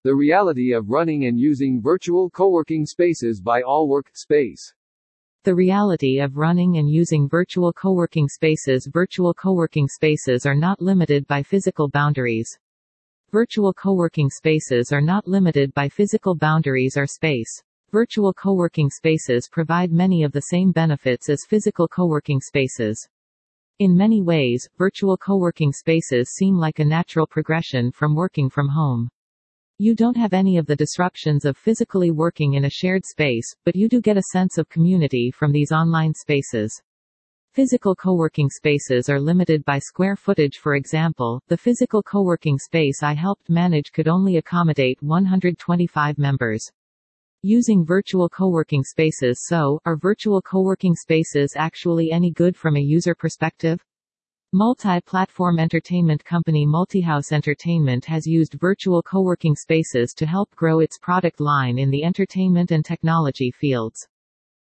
The reality of running and using virtual co-working spaces by Allwork Space. The reality of running and using virtual co-working spaces. Virtual co-working spaces are not limited by physical boundaries. Virtual co-working spaces are not limited by physical boundaries or space. Virtual co-working spaces provide many of the same benefits as physical co-working spaces. In many ways, virtual co-working spaces seem like a natural progression from working from home. You don't have any of the disruptions of physically working in a shared space, but you do get a sense of community from these online spaces. Physical co-working spaces are limited by square footage. For example, the physical co-working space I helped manage could only accommodate 125 members. Using virtual co-working spaces. So, are virtual co-working spaces actually any good from a user perspective? Multi-platform entertainment company Multihouse Entertainment has used virtual co-working spaces to help grow its product line in the entertainment and technology fields.